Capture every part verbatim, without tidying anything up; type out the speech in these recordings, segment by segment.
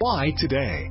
Apply today.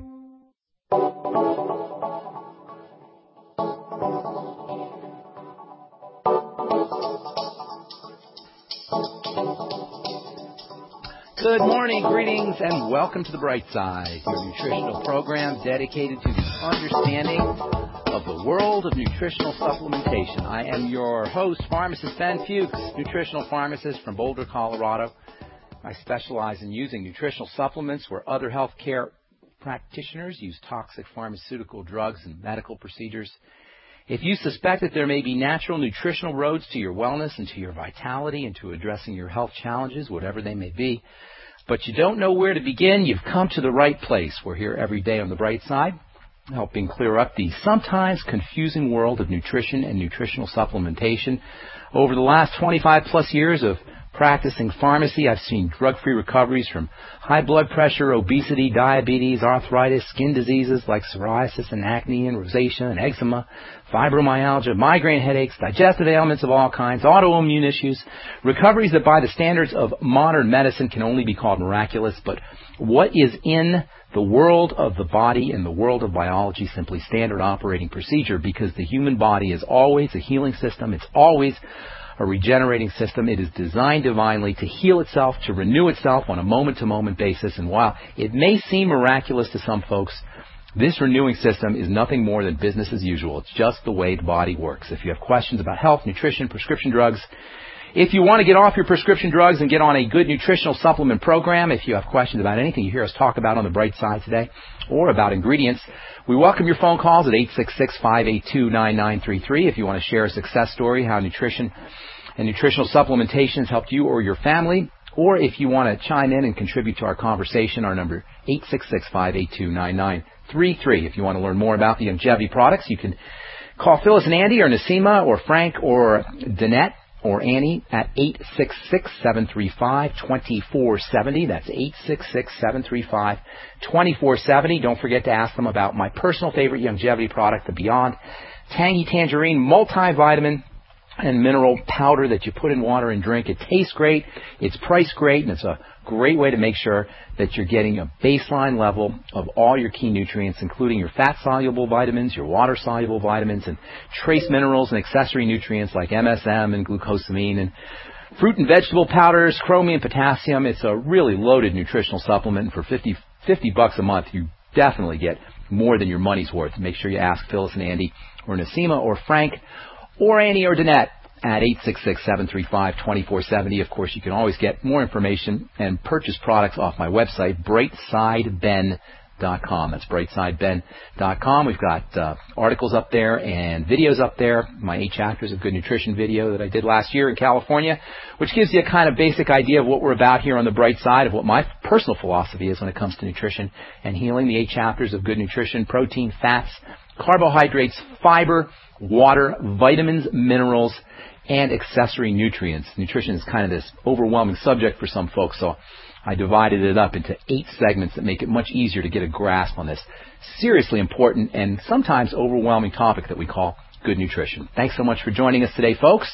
Good morning, greetings, and welcome to The Bright Side, your nutritional program dedicated to the understanding of the world of nutritional supplementation. I am your host, pharmacist Ben Fuchs, nutritional pharmacist from Boulder, Colorado. I specialize in using nutritional supplements where other healthcare practitioners use toxic pharmaceutical drugs and medical procedures. If you suspect that there may be natural nutritional roads to your wellness and to your vitality and to addressing your health challenges, whatever they may be, but you don't know where to begin, you've come to the right place. We're here every day on The Bright Side, helping clear up the sometimes confusing world of nutrition and nutritional supplementation. Over the last twenty-five plus years of practicing pharmacy, I've seen drug-free recoveries from high blood pressure, obesity, diabetes, arthritis, skin diseases like psoriasis and acne and rosacea and eczema, fibromyalgia, migraine headaches, digestive ailments of all kinds, autoimmune issues, recoveries that by the standards of modern medicine can only be called miraculous. But what is in the world of the body and the world of biology simply standard operating procedure, because the human body is always a healing system. It's always a regenerating system. It is designed divinely to heal itself, to renew itself on a moment-to-moment basis. And while it may seem miraculous to some folks, this renewing system is nothing more than business as usual. It's just the way the body works. If you have questions about health, nutrition, prescription drugs, if you want to get off your prescription drugs and get on a good nutritional supplement program, if you have questions about anything you hear us talk about on The Bright Side today or about ingredients, we welcome your phone calls at eight six six, five eight two, nine nine three three. If you want to share a success story, how nutrition and nutritional supplementation has helped you or your family, or if you want to chime in and contribute to our conversation, our number eight six six, five eight two, nine nine three three. If you want to learn more about the Youngevity products, you can call Phyllis and Andy or Nasima or Frank or Danette or Annie at eight six six, seven three five, two four seven zero. That's eight six six, seven three five, two four seven zero. Don't forget to ask them about my personal favorite Youngevity product, the Beyond Tangy Tangerine Multivitamin and Mineral Powder that you put in water and drink. It tastes great, it's priced great, and it's a great way to make sure that you're getting a baseline level of all your key nutrients, including your fat-soluble vitamins, your water-soluble vitamins, and trace minerals and accessory nutrients like M S M and glucosamine, and fruit and vegetable powders, chromium, potassium. It's a really loaded nutritional supplement. For fifty, fifty bucks a month, you definitely get more than your money's worth. Make sure you ask Phyllis and Andy or Nasima or Frank or Annie or Danette at eight six six, seven three five, two four seven zero. Of course, you can always get more information and purchase products off my website, bright side ben dot com. That's bright side ben dot com. We've got uh, articles up there and videos up there. My eight chapters of good nutrition video that I did last year in California, which gives you a kind of basic idea of what we're about here on The Bright Side, of what my personal philosophy is when it comes to nutrition and healing. The eight chapters of good nutrition: protein, fats, carbohydrates, fiber, water, vitamins, minerals, and accessory nutrients. Nutrition is kind of this overwhelming subject for some folks, so I divided it up into eight segments that make it much easier to get a grasp on this seriously important and sometimes overwhelming topic that we call good nutrition. Thanks so much for joining us today, folks.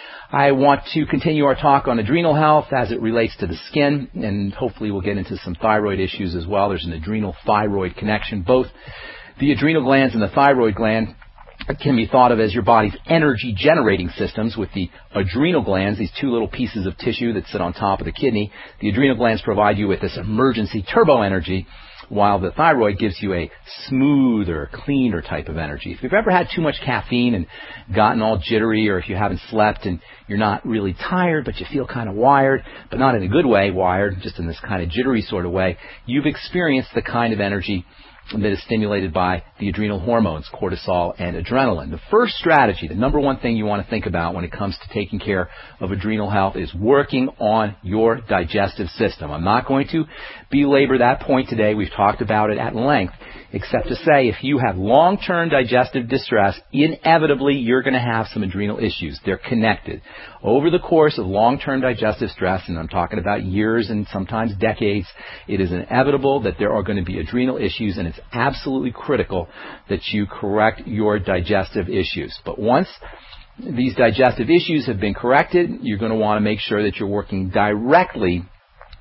I want to continue our talk on adrenal health as it relates to the skin, and hopefully we'll get into some thyroid issues as well. There's an adrenal-thyroid connection. Both the adrenal glands and the thyroid gland can be thought of as your body's energy-generating systems, with the adrenal glands, these two little pieces of tissue that sit on top of the kidney. The adrenal glands provide you with this emergency turbo energy, while the thyroid gives you a smoother, cleaner type of energy. If you've ever had too much caffeine and gotten all jittery, or if you haven't slept and you're not really tired but you feel kind of wired, but not in a good way wired, just in this kind of jittery sort of way, you've experienced the kind of energy that is stimulated by the adrenal hormones, cortisol and adrenaline. The first strategy, the number one thing you want to think about when it comes to taking care of adrenal health, is working on your digestive system. I'm not going to belabor that point today. We've talked about it at length, except to say if you have long-term digestive distress, inevitably you're going to have some adrenal issues. They're connected. Over the course of long-term digestive stress, and I'm talking about years and sometimes decades, it is inevitable that there are going to be adrenal issues, and it's absolutely critical that you correct your digestive issues. But once these digestive issues have been corrected, you're going to want to make sure that you're working directly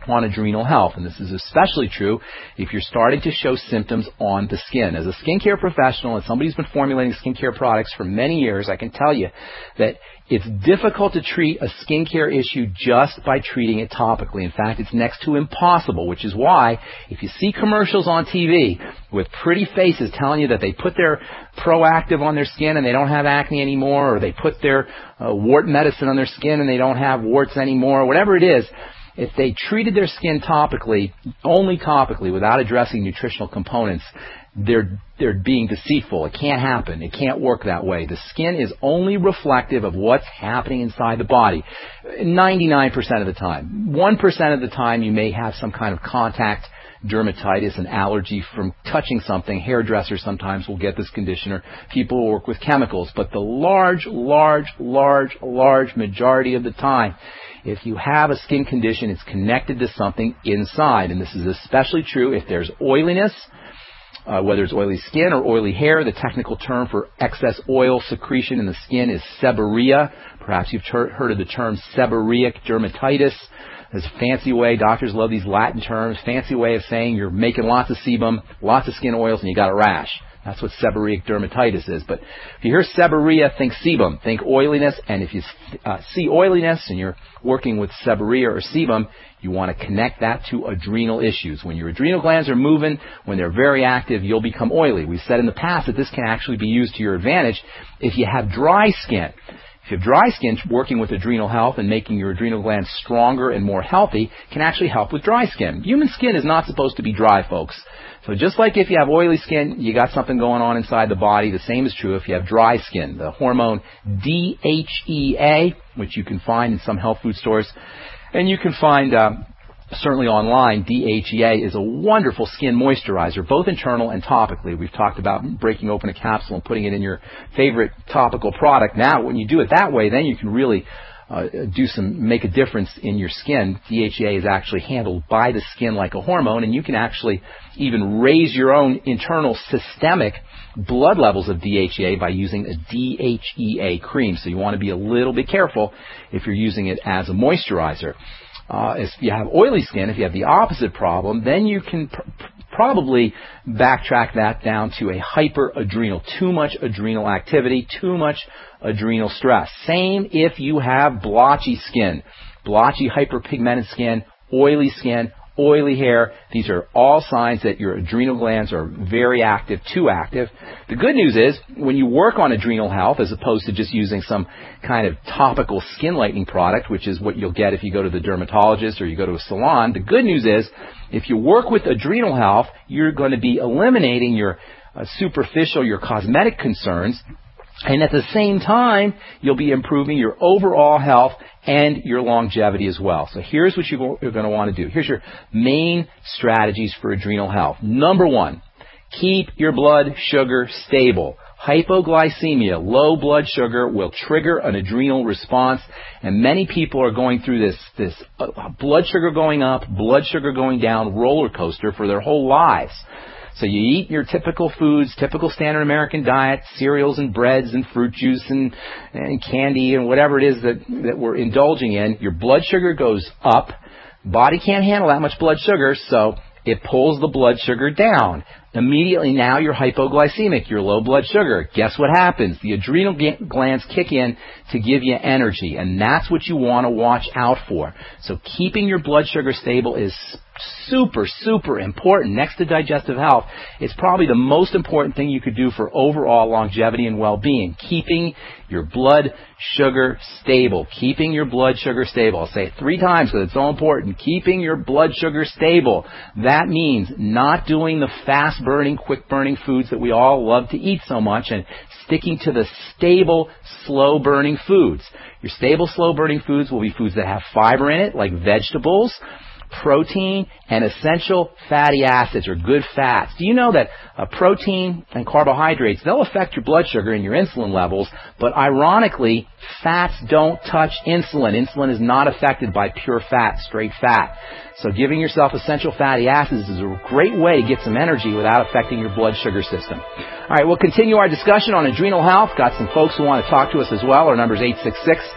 on adrenal health. And this is especially true if you're starting to show symptoms on the skin. As a skincare professional and somebody who's been formulating skincare products for many years, I can tell you that it's difficult to treat a skincare issue just by treating it topically. In fact, it's next to impossible, which is why if you see commercials on T V with pretty faces telling you that they put their Proactiv on their skin and they don't have acne anymore, or they put their uh, wart medicine on their skin and they don't have warts anymore, whatever it is, if they treated their skin topically, only topically, without addressing nutritional components, they're they're being deceitful. It can't happen. It can't work that way. The skin is only reflective of what's happening inside the body ninety-nine percent of the time. one percent of the time you may have some kind of contact dermatitis, an allergy from touching something. Hairdressers sometimes will get this condition, or people who work with chemicals. But the large, large, large, large majority of the time, if you have a skin condition, it's connected to something inside. And this is especially true if there's oiliness, uh, whether it's oily skin or oily hair. The technical term for excess oil secretion in the skin is seborrhea. Perhaps you've ter- heard of the term seborrheic dermatitis. There's a fancy way, doctors love these Latin terms, fancy way of saying you're making lots of sebum, lots of skin oils, and you got a rash. That's what seborrheic dermatitis is. But if you hear seborrhea, think sebum, think oiliness. And if you uh, see oiliness and you're working with seborrhea or sebum, you want to connect that to adrenal issues. When your adrenal glands are moving, when they're very active, you'll become oily. We've said in the past that this can actually be used to your advantage if you have dry skin. If you have dry skin, working with adrenal health and making your adrenal glands stronger and more healthy can actually help with dry skin. Human skin is not supposed to be dry, folks. So just like if you have oily skin, you got something going on inside the body, the same is true if you have dry skin. The hormone D H E A, which you can find in some health food stores, and you can find uh, certainly online, D H E A is a wonderful skin moisturizer, both internal and topically. We've talked about breaking open a capsule and putting it in your favorite topical product. Now, when you do it that way, then you can really uh, do some, make a difference in your skin. D H E A is actually handled by the skin like a hormone, and you can actually even raise your own internal systemic blood levels of D H E A by using a D H E A cream. So you want to be a little bit careful if you're using it as a moisturizer. Uh, if you have oily skin, if you have the opposite problem, then you can pr- probably backtrack that down to a hyperadrenal, too much adrenal activity, too much adrenal stress. Same if you have blotchy skin, blotchy hyperpigmented skin, oily skin, oily hair. These are all signs that your adrenal glands are very active, too active. The good news is when you work on adrenal health, as opposed to just using some kind of topical skin lightening product, which is what you'll get if you go to the dermatologist or you go to a salon, the good news is if you work with adrenal health, you're going to be eliminating your uh, superficial, your cosmetic concerns. And at the same time, you'll be improving your overall health and your longevity as well. So here's what you're going to want to do. Here's your main strategies for adrenal health. Number one, keep your blood sugar stable. Hypoglycemia, low blood sugar, will trigger an adrenal response, and many people are going through this, this uh, blood sugar going up, blood sugar going down roller coaster for their whole lives. So you eat your typical foods, typical standard American diet, cereals and breads and fruit juice and, and candy and whatever it is that, that we're indulging in. Your blood sugar goes up. Body can't handle that much blood sugar, so it pulls the blood sugar down. Immediately now you're hypoglycemic, you're low blood sugar. Guess what happens? The adrenal glands kick in to give you energy, and that's what you want to watch out for. So keeping your blood sugar stable is super, super important. Next to digestive health, it's probably the most important thing you could do for overall longevity and well-being. Keeping your blood sugar stable. Keeping your blood sugar stable. I'll say it three times because it's so important. Keeping your blood sugar stable. That means not doing the fast-burning, quick-burning foods that we all love to eat so much, and sticking to the stable, slow-burning foods. Your stable, slow-burning foods will be foods that have fiber in it, like vegetables, protein, and essential fatty acids, or good fats. Do you know that uh, protein and carbohydrates, they'll affect your blood sugar and your insulin levels, but ironically, fats don't touch insulin. Insulin is not affected by pure fat, straight fat. So giving yourself essential fatty acids is a great way to get some energy without affecting your blood sugar system. All right, we'll continue our discussion on adrenal health. Got some folks who want to talk to us as well. Our number is eight six six,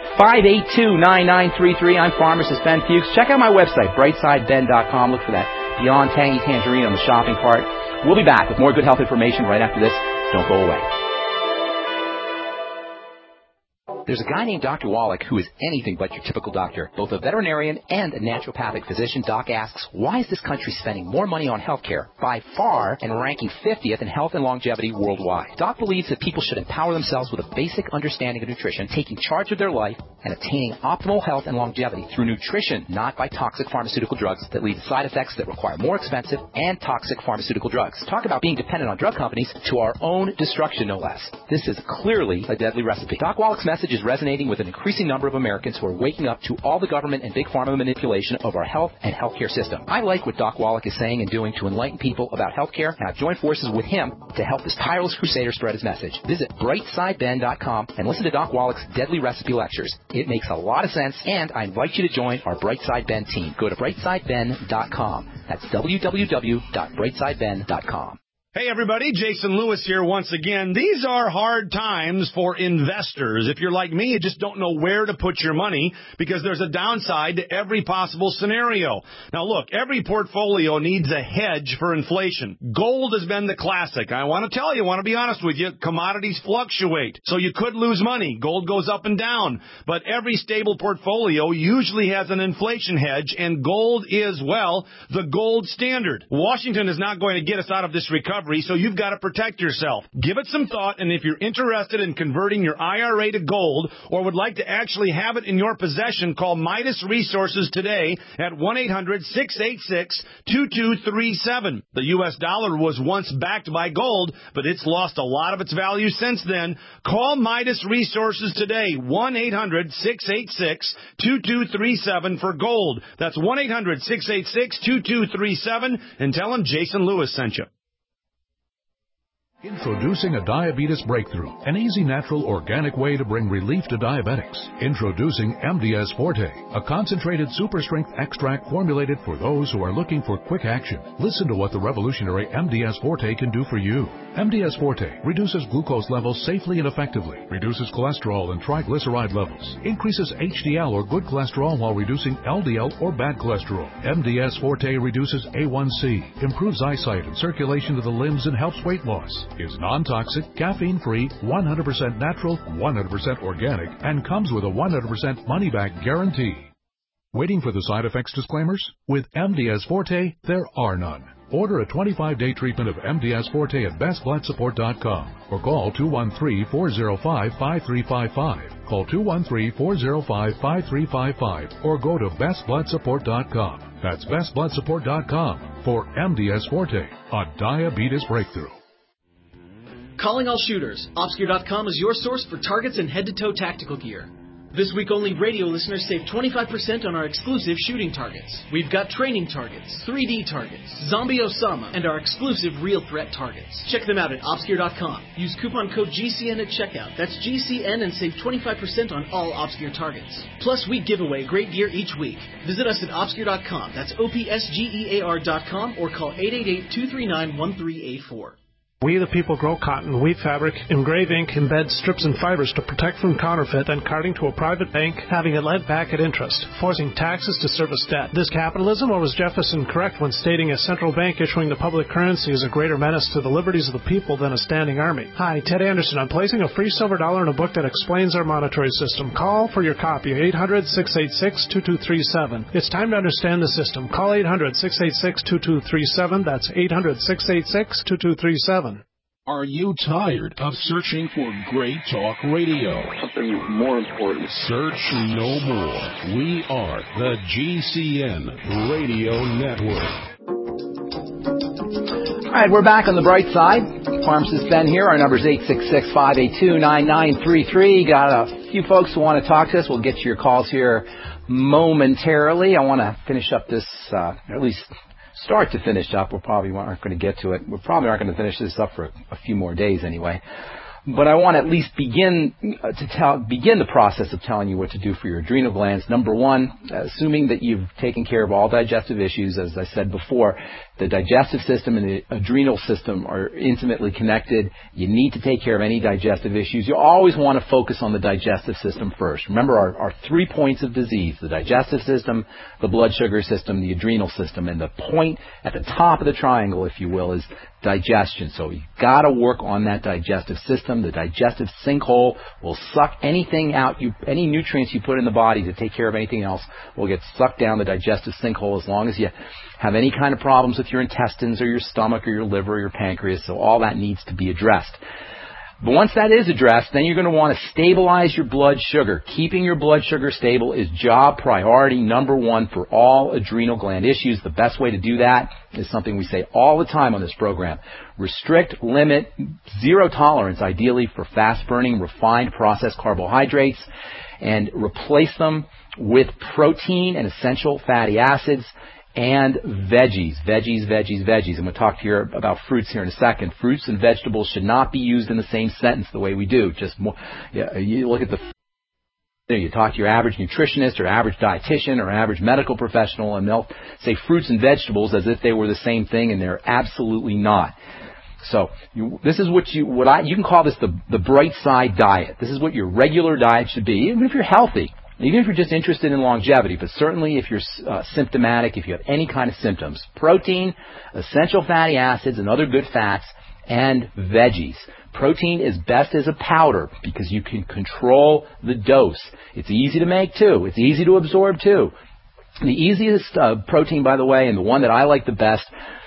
five eight two, nine nine three three. I'm Pharmacist Ben Fuchs. Check out my website, brightside ben dot com. Look for that Beyond Tangy Tangerine on the shopping cart. We'll be back with more good health information right after this. Don't go away. There's a guy named Doctor Wallach who is anything but your typical doctor. Both a veterinarian and a naturopathic physician, Doc asks, why is this country spending more money on health care, by far, and ranking fiftieth in health and longevity worldwide? Doc believes that people should empower themselves with a basic understanding of nutrition, taking charge of their life, and attaining optimal health and longevity through nutrition, not by toxic pharmaceutical drugs that lead to side effects that require more expensive and toxic pharmaceutical drugs. Talk about being dependent on drug companies to our own destruction, no less. This is clearly a deadly recipe. Doc Wallach's message is resonating with an increasing number of Americans who are waking up to all the government and big pharma manipulation of our health and healthcare system. I like what Doc Wallach is saying and doing to enlighten people about healthcare, and I've joined forces with him to help this tireless crusader spread his message. Visit brightside ben dot com and listen to Doc Wallach's deadly recipe lectures. It makes a lot of sense, and I invite you to join our Brightside Ben team. Go to brightside ben dot com. That's w w w dot brightside ben dot com. Hey everybody, Jason Lewis here once again. These are hard times for investors. If you're like me, you just don't know where to put your money because there's a downside to every possible scenario. Now look, every portfolio needs a hedge for inflation. Gold has been the classic. I want to tell you, I want to be honest with you, commodities fluctuate. So you could lose money. Gold goes up and down. But every stable portfolio usually has an inflation hedge, and gold is, well, the gold standard. Washington is not going to get us out of this recovery, so you've got to protect yourself. Give it some thought, and if you're interested in converting your I R A to gold or would like to actually have it in your possession, call Midas Resources today at one eight hundred, six eight six, two two three seven. The U S dollar was once backed by gold, but it's lost a lot of its value since then. Call Midas Resources today, one eight hundred, six eight six, two two three seven for gold. That's one eight hundred, six eight six, two two three seven, and tell them Jason Lewis sent you. Introducing a diabetes breakthrough, an easy, natural, organic way to bring relief to diabetics. Introducing M D S Forte, a concentrated super strength extract formulated for those who are looking for quick action. Listen to what the revolutionary M D S Forte can do for you. M D S Forte reduces glucose levels safely and effectively, reduces cholesterol and triglyceride levels, increases H D L or good cholesterol while reducing L D L or bad cholesterol. M D S Forte reduces A one C, improves eyesight and circulation to the limbs, and helps weight loss. Is non-toxic, caffeine-free, one hundred percent natural, one hundred percent organic, and comes with a one hundred percent money-back guarantee. Waiting for the side effects disclaimers? With M D S Forte, there are none. Order a twenty-five day treatment of M D S Forte at best blood support dot com or call two one three, four zero five, five three five five. Call two one three, four zero five, five three five five or go to best blood support dot com. That's best blood support dot com for M D S Forte, a diabetes breakthrough. Calling all shooters. Obscure dot com is your source for targets and head-to-toe tactical gear. This week only radio listeners save twenty-five percent on our exclusive shooting targets. We've got training targets, three D targets, Zombie Osama, and our exclusive real threat targets. Check them out at obscure dot com. Use coupon code G C N at checkout. That's G C N and save twenty-five percent on all Obscure targets. Plus, we give away great gear each week. Visit us at obscure dot com. That's O P S G E A R dot com or call eight eight eight, two three nine, one three eight four. We the people grow cotton, weave fabric, engrave ink, embed strips and fibers to protect from counterfeit and carting to a private bank, having it lent back at interest, forcing taxes to service debt. This capitalism, or was Jefferson correct when stating a central bank issuing the public currency is a greater menace to the liberties of the people than a standing army? Hi, Ted Anderson. I'm placing a free silver dollar in a book that explains our monetary system. Call for your copy, eight hundred, six eight six, two two three seven. It's time to understand the system. Call eight hundred, six eight six, two two three seven. That's eight hundred, six eight six, two two three seven. Are you tired of searching for great talk radio? Something more important. Search no more. We are the G C N Radio Network. All right, we're back on the bright side. Pharmacist Ben here. Our number is eight six six, five eight two, nine nine three three. Got a few folks who want to talk to us. We'll get to your calls here momentarily. I want to finish up this, uh, or at least start to finish up. We probably aren't going to get to it. We probably aren't going to finish this up for a, a few more days anyway. But I want to at least begin uh, to tell, begin the process of telling you what to do for your adrenal glands. Number one, assuming that you've taken care of all digestive issues, as I said before, The digestive system and the adrenal system are intimately connected. You need to take care of any digestive issues. You always want to focus on the digestive system first. Remember our, our three points of disease: the digestive system, the blood sugar system, the adrenal system. And the point at the top of the triangle, if you will, is digestion. So you've got to work on that digestive system. The digestive sinkhole will suck anything out, you, any nutrients you put in the body to take care of anything else will get sucked down the digestive sinkhole as long as you have any kind of problems with your intestines or your stomach or your liver or your pancreas. So all that needs to be addressed. But once that is addressed, then you're going to want to stabilize your blood sugar. Keeping your blood sugar stable is job priority number one for all adrenal gland issues. The best way to do that is something we say all the time on this program. Restrict, limit, zero tolerance, ideally, for fast-burning, refined, processed carbohydrates, and replace them with protein and essential fatty acids and veggies, veggies, veggies, veggies. I'm going to talk to you about fruits here in a second. Fruits and vegetables should not be used in the same sentence the way we do. Just more, yeah, you look at the, you talk to your average nutritionist or average dietitian or average medical professional, and they'll say fruits and vegetables as if they were the same thing, and they're absolutely not. So you, this is what you what I you can call this the the bright side diet. This is what your regular diet should be, even if you're healthy. Even if you're just interested in longevity, but certainly if you're uh, symptomatic, if you have any kind of symptoms. Protein, essential fatty acids, and other good fats, and veggies. Protein is best as a powder because you can control the dose. It's easy to make, too. It's easy to absorb, too. The easiest uh, protein, by the way, and the one that I like the best,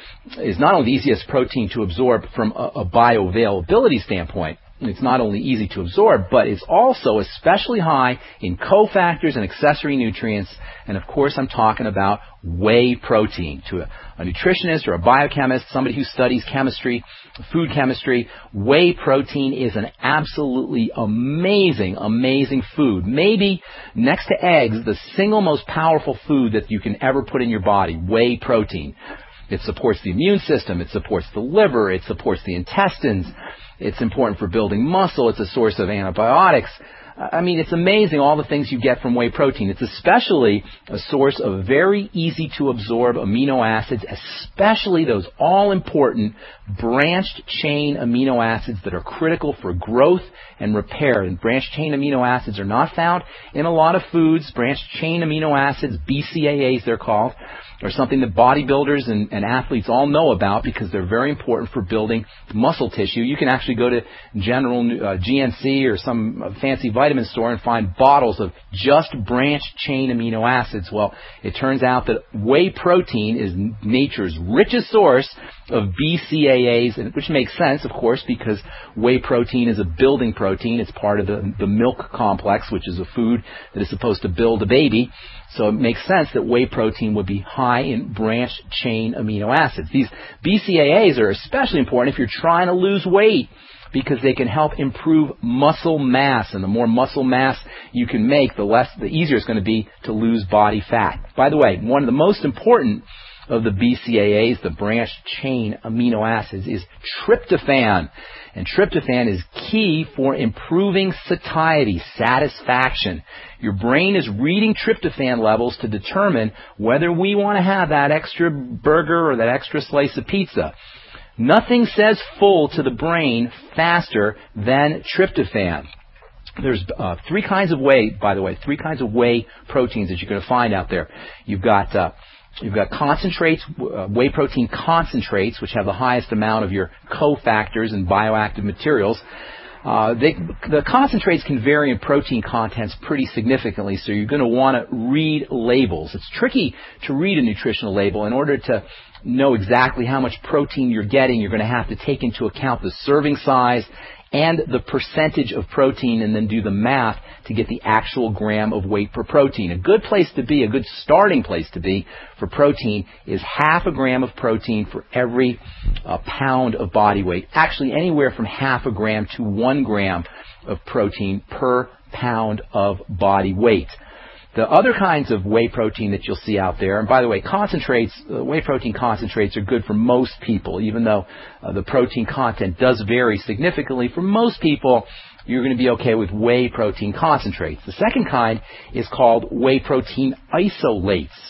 is not only the easiest protein to absorb from a, a bioavailability standpoint. It's not only easy to absorb, but it's also especially high in cofactors and accessory nutrients. And of course, I'm talking about whey protein. To a, a nutritionist or a biochemist, somebody who studies chemistry, food chemistry, whey protein is an absolutely amazing, amazing food. Maybe next to eggs, the single most powerful food that you can ever put in your body, whey protein. It supports the immune system. It supports the liver. It supports the intestines. It's important for building muscle. It's a source of antibiotics. I mean, it's amazing all the things you get from whey protein. It's especially a source of very easy to absorb amino acids, especially those all-important branched chain amino acids that are critical for growth and repair. And branched chain amino acids are not found in a lot of foods. Branched chain amino acids, B C A As they're called, are something that bodybuilders and, and athletes all know about because they're very important for building muscle tissue. You can actually go to General uh, G N C or some fancy vitamin store and find bottles of just branched chain amino acids. Well, it turns out that whey protein is nature's richest source of B C A As, which makes sense, of course, because whey protein is a building protein. It's part of the, the milk complex, which is a food that is supposed to build a baby. So it makes sense that whey protein would be high in branched chain amino acids. These B C A As are especially important if you're trying to lose weight because they can help improve muscle mass. And the more muscle mass you can make, the less, the easier it's going to be to lose body fat. By the way, one of the most important of the B C A As, the branched chain amino acids, is tryptophan. And tryptophan is key for improving satiety, satisfaction. Your brain is reading tryptophan levels to determine whether we want to have that extra burger or that extra slice of pizza. Nothing says full to the brain faster than tryptophan. There's uh, three kinds of whey, by the way, three kinds of whey proteins that you're going to find out there. You've got uh, You've got concentrates, uh, whey protein concentrates, which have the highest amount of your cofactors and bioactive materials. Uh, they, the concentrates can vary in protein contents pretty significantly, so you're going to want to read labels. It's tricky to read a nutritional label. In order to know exactly how much protein you're getting, you're going to have to take into account the serving size and the percentage of protein, and then do the math to get the actual gram of weight per protein. A good place to be, a good starting place to be for protein is half a gram of protein for every uh, pound of body weight. Actually, anywhere from half a gram to one gram of protein per pound of body weight. The other kinds of whey protein that you'll see out there, and by the way, concentrates, uh, whey protein concentrates are good for most people, even though uh, the protein content does vary significantly. For most people, you're going to be okay with whey protein concentrates. The second kind is called whey protein isolates.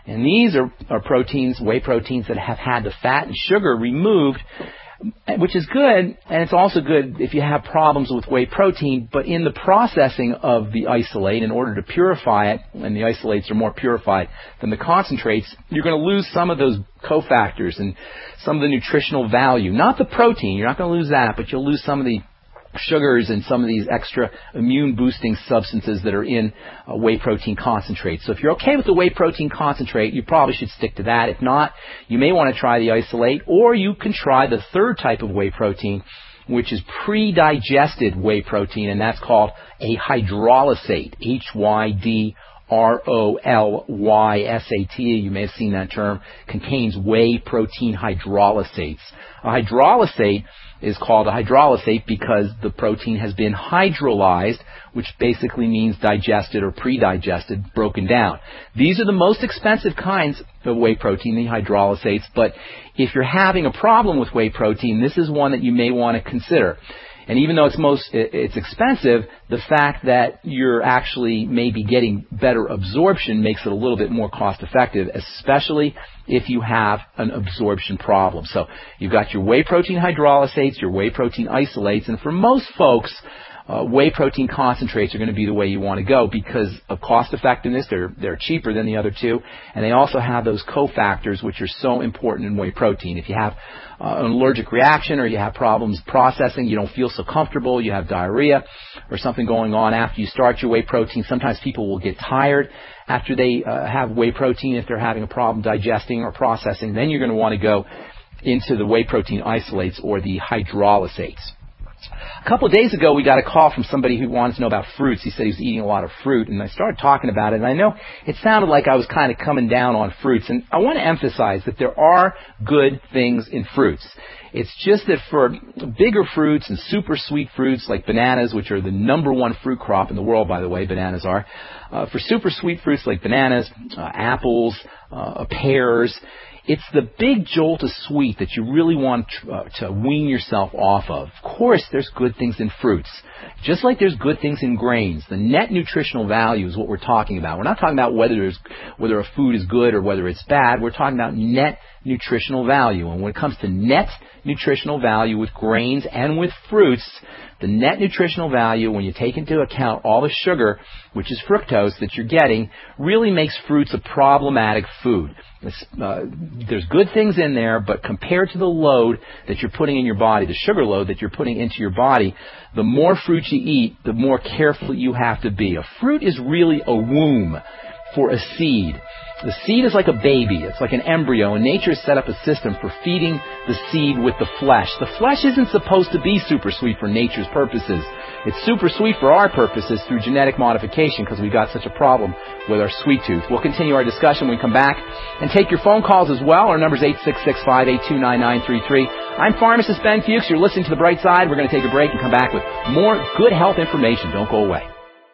And these are, are proteins, whey proteins that have had the fat and sugar removed, which is good, and it's also good if you have problems with whey protein, but in the processing of the isolate, in order to purify it, and the isolates are more purified than the concentrates, you're going to lose some of those cofactors and some of the nutritional value. Not the protein, you're not going to lose that, but you'll lose some of the sugars and some of these extra immune-boosting substances that are in uh, whey protein concentrate. So if you're okay with the whey protein concentrate, you probably should stick to that. If not, you may want to try the isolate, or you can try the third type of whey protein, which is pre-digested whey protein, and that's called a hydrolysate, H Y D R O L Y S A T E, you may have seen that term, contains whey protein hydrolysates. A hydrolysate is called a hydrolysate because the protein has been hydrolyzed, which basically means digested or pre-digested, broken down. These are the most expensive kinds of whey protein, the hydrolysates, but if you're having a problem with whey protein, this is one that you may want to consider. And even though it's most it's expensive, the fact that you're actually maybe getting better absorption makes it a little bit more cost effective, especially if you have an absorption problem. So you've got your whey protein hydrolysates, your whey protein isolates, and for most folks, Uh, whey protein concentrates are going to be the way you want to go because of cost effectiveness. They're, they're cheaper than the other two, and they also have those cofactors which are so important in whey protein. If you have uh, an allergic reaction or you have problems processing, you don't feel so comfortable, you have diarrhea or something going on after you start your whey protein, sometimes people will get tired after they uh, have whey protein if they're having a problem digesting or processing. Then you're going to want to go into the whey protein isolates or the hydrolysates. A couple of days ago, we got a call from somebody who wanted to know about fruits. He said he was eating a lot of fruit, and I started talking about it, and I know it sounded like I was kind of coming down on fruits, and I want to emphasize that there are good things in fruits. It's just that for bigger fruits and super sweet fruits like bananas, which are the number one fruit crop in the world, by the way, bananas are, uh, for super sweet fruits like bananas, uh, apples, uh, pears, it's the big jolt of sweet that you really want uh, to wean yourself off of. Of course, there's good things in fruits. Just like there's good things in grains. The net nutritional value is what we're talking about. We're not talking about whether there's, whether a food is good or whether it's bad. We're talking about net nutritional value. And when it comes to net nutritional value with grains and with fruits, the net nutritional value, when you take into account all the sugar, which is fructose, that you're getting, really makes fruits a problematic food. Uh, there's good things in there, but compared to the load that you're putting in your body, the sugar load that you're putting into your body, the more fruit you eat, the more careful you have to be. A fruit is really a womb for a seed. The seed is like a baby. It's like an embryo, and nature has set up a system for feeding the seed with the flesh. The flesh isn't supposed to be super sweet for nature's purposes. It's super sweet for our purposes through genetic modification because we've got such a problem with our sweet tooth. We'll continue our discussion when we come back and take your phone calls as well. Our number is eight six six, five eight two, nine nine three three. I'm pharmacist Ben Fuchs. You're listening to The Bright Side. We're going to take a break and come back with more good health information. Don't go away.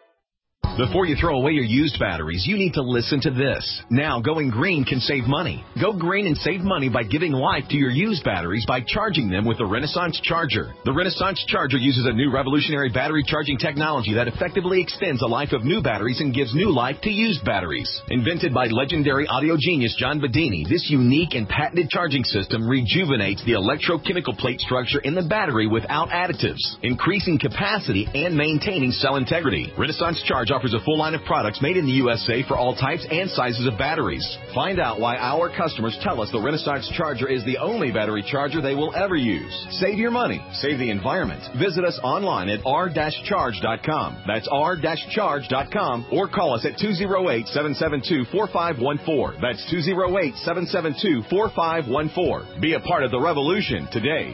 Before you throw away your used batteries, you need to listen to this. Now, going green can save money. Go green and save money by giving life to your used batteries by charging them with the Renaissance Charger. The Renaissance Charger uses a new revolutionary battery charging technology that effectively extends the life of new batteries and gives new life to used batteries. Invented by legendary audio genius John Bedini, this unique and patented charging system rejuvenates the electrochemical plate structure in the battery without additives, increasing capacity and maintaining cell integrity. Renaissance Charge offers a full line of products made in the U S A for all types and sizes of batteries. Find out why our customers tell us the Renaissance Charger is the only battery charger they will ever use. Save your money. Save the environment. Visit us online at r dash charge dot com. That's r dash charge dot com, or call us at two oh eight, seven seven two, four five one four. That's two oh eight, seven seven two, four five one four. Be a part of the revolution today.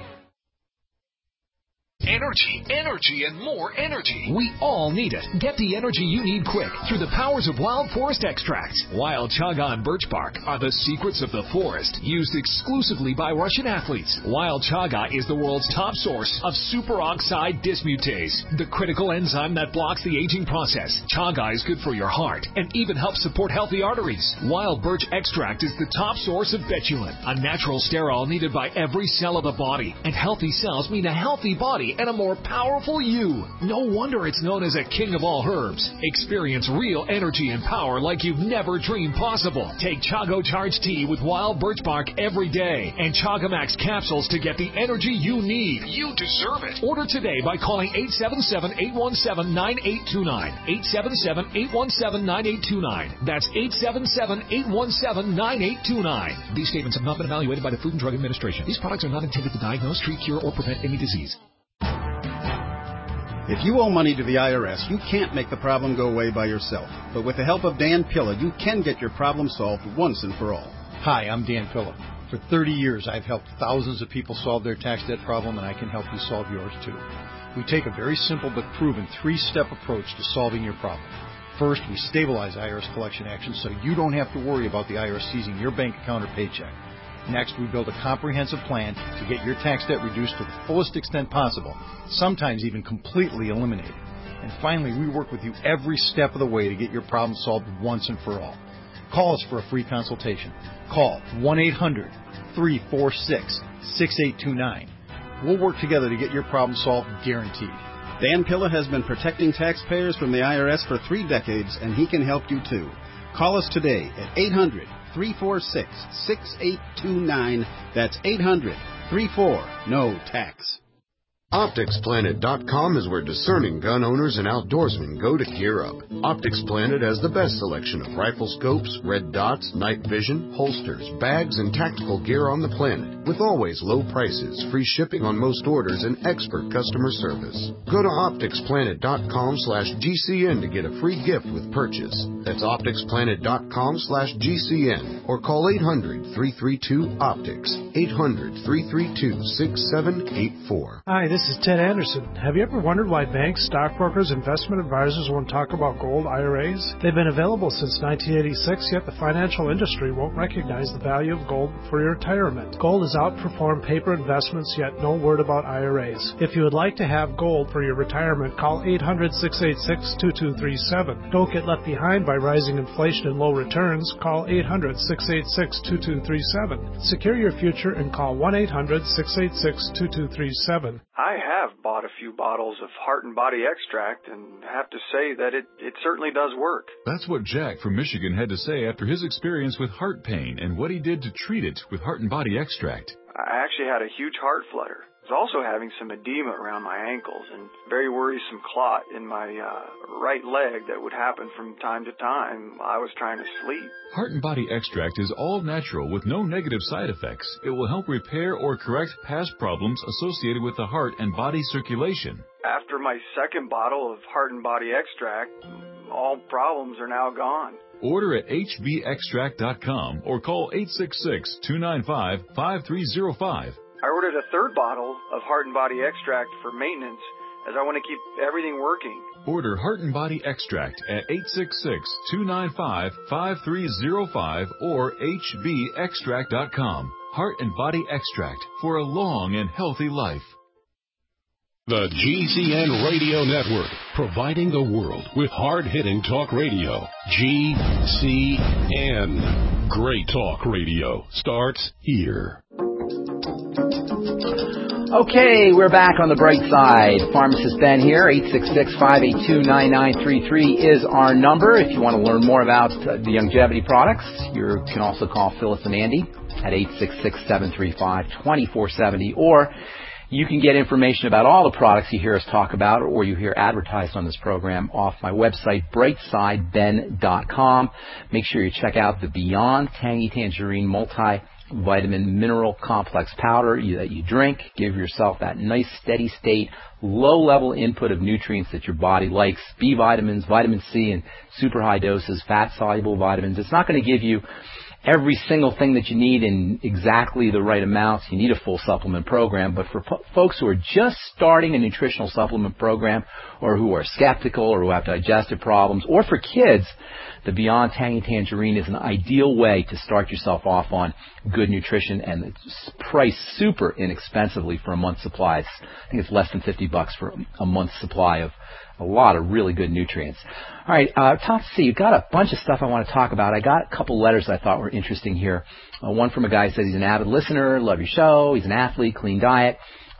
Energy, energy, and more energy. We all need it. Get the energy you need quick through the powers of Wild Forest Extracts. Wild Chaga and birch bark are the secrets of the forest, used exclusively by Russian athletes. Wild Chaga is the world's top source of superoxide dismutase, the critical enzyme that blocks the aging process. Chaga is good for your heart and even helps support healthy arteries. Wild birch extract is the top source of betulin, a natural sterol needed by every cell of the body. And healthy cells mean a healthy body and a more powerful you. No wonder it's known as a king of all herbs. Experience real energy and power like you've never dreamed possible. Take Chago Charge Tea with wild birch bark every day and Chagamax capsules to get the energy you need. You deserve it. Order today by calling eight seven seven, eight one seven, nine eight two nine. eight seven seven, eight one seven, nine eight two nine. That's eight seven seven, eight one seven, nine eight two nine. These statements have not been evaluated by the Food and Drug Administration. These products are not intended to diagnose, treat, cure, or prevent any disease. If you owe money to the I R S, you can't make the problem go away by yourself. But with the help of Dan Pilla, you can get your problem solved once and for all. Hi, I'm Dan Pilla. For thirty years, I've helped thousands of people solve their tax debt problem, and I can help you solve yours too. We take a very simple but proven three-step approach to solving your problem. First, we stabilize I R S collection actions so you don't have to worry about the I R S seizing your bank account or paycheck. Next, we build a comprehensive plan to get your tax debt reduced to the fullest extent possible, sometimes even completely eliminated. And finally, we work with you every step of the way to get your problem solved once and for all. Call us for a free consultation. Call one eight hundred, three four six, six eight two nine. We'll work together to get your problem solved, guaranteed. Dan Pilla has been protecting taxpayers from the I R S for three decades, and he can help you too. Call us today at eight hundred, three four six, six eight two nine. That's eight hundred, three four, N O tax. Optics Planet dot com is where discerning gun owners and outdoorsmen go to gear up. Optics Planet has the best selection of rifle scopes, red dots, night vision, holsters, bags, and tactical gear on the planet, with always low prices, free shipping on most orders, and expert customer service. Go to Optics Planet dot com slash G C N to get a free gift with purchase. That's Optics Planet dot com slash G C N or call eight hundred, three three two, OPTICS, eight hundred, three three two, six seven eight four. Hi, this is Ted Anderson. Have you ever wondered why banks, stockbrokers, investment advisors won't talk about gold I R As? They've been available since nineteen eighty-six, yet the financial industry won't recognize the value of gold for your retirement. Gold has outperformed paper investments, yet no word about I R As. If you would like to have gold for your retirement, call eight hundred, six eight six, two two three seven. Don't get left behind by rising inflation and low returns. Call eight hundred, six eight six, two two three seven. Secure your future and call one eight hundred, six eight six, two two three seven. I have bought a few bottles of Heart and Body Extract and have to say that it, it certainly does work. That's what Jack from Michigan had to say after his experience with heart pain and what he did to treat it with Heart and Body Extract. I actually had a huge heart flutter. I was also having some edema around my ankles and very worrisome clot in my uh, right leg that would happen from time to time. I was trying to sleep. Heart and Body Extract is all natural with no negative side effects. It will help repair or correct past problems associated with the heart and body circulation. After my second bottle of Heart and Body Extract, all problems are now gone. Order at H B extract dot com or call eight six six, two nine five, five three zero five. I ordered a third bottle of Heart and Body Extract for maintenance as I want to keep everything working. Order Heart and Body Extract at eight six six, two nine five, five three zero five or H B extract dot com. Heart and Body Extract for a long and healthy life. The G C N Radio Network, providing the world with hard-hitting talk radio. G C N. Great talk radio starts here. Okay, we're back on the bright side. Pharmacist Ben here. eight six six, five eight two, nine nine three three is our number. If you want to learn more about uh, the longevity products, you can also call Phyllis and Andy at eight six six, seven three five, two four seven zero, or you can get information about all the products you hear us talk about or you hear advertised on this program off my website, bright side ben dot com. Make sure you check out the Beyond Tangy Tangerine Multi-Vitamin Mineral Complex Powder that you drink. Give yourself that nice steady state, low-level input of nutrients that your body likes. B vitamins, vitamin C, and super high doses, fat-soluble vitamins. It's not going to give you every single thing that you need in exactly the right amounts. You need a full supplement program. But for po- folks who are just starting a nutritional supplement program or who are skeptical or who have digestive problems, or for kids, the Beyond Tangy Tangerine is an ideal way to start yourself off on good nutrition, and it's priced super inexpensively for a month's supply. It's, I think it's less than fifty bucks for a month's supply of a lot of really good nutrients. All right, uh, top C, you've got a bunch of stuff I want to talk about. I got a couple letters I thought were interesting here. Uh, one from a guy who says he's an avid listener, love your show, he's an athlete, clean diet.